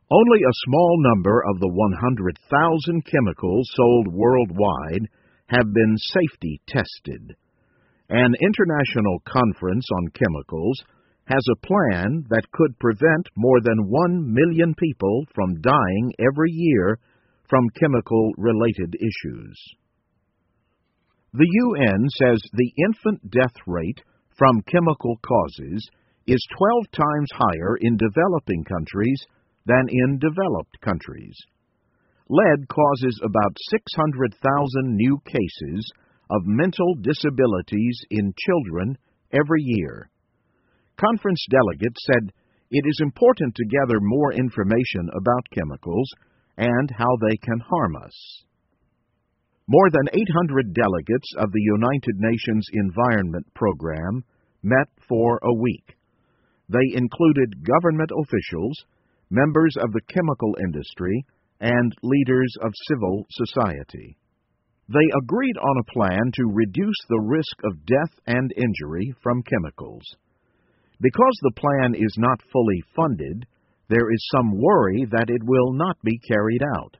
Only a small number of the 100,000 chemicals sold worldwide have been safety tested. An international conference on chemicals has a plan that could prevent more than 1 million people from dying every year from chemical-related issues. The UN says the infant death rate from chemical causes is 12 times higher in developing countries than in developed countries. Lead causes about 600,000 new cases of mental disabilities in children every year. Conference delegates said it is important to gather more information about chemicals and how they can harm us. More than 800 delegates of the United Nations Environment Program met for a week. They included government officials, members of the chemical industry, and leaders of civil society. They agreed on a plan to reduce the risk of death and injury from chemicals. Because the plan is not fully funded, there is some worry that it will not be carried out.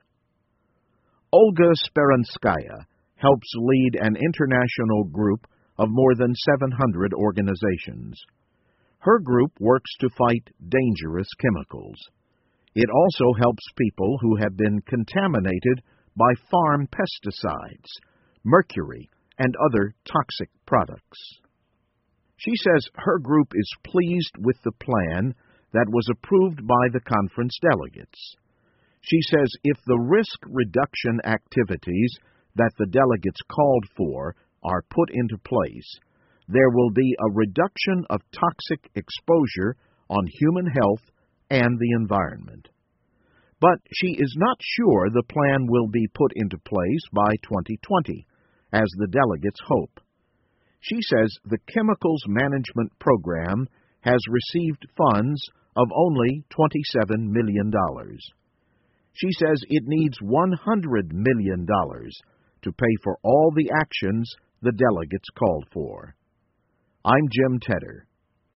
Olga Speranskaya helps lead an international group of more than 700 organizations. Her group works to fight dangerous chemicals. It also helps people who have been contaminated by farm pesticides, mercury, and other toxic products. She says her group is pleased with the plan that was approved by the conference delegates. She says if the risk reduction activities that the delegates called for are put into place, there will be a reduction of toxic exposure on human health and the environment. But she is not sure the plan will be put into place by 2020, as the delegates hope. She says the Chemicals Management Program has received funds of only $27 million. She says it needs $100 million to pay for all the actions the delegates called for. I'm Jim Tedder.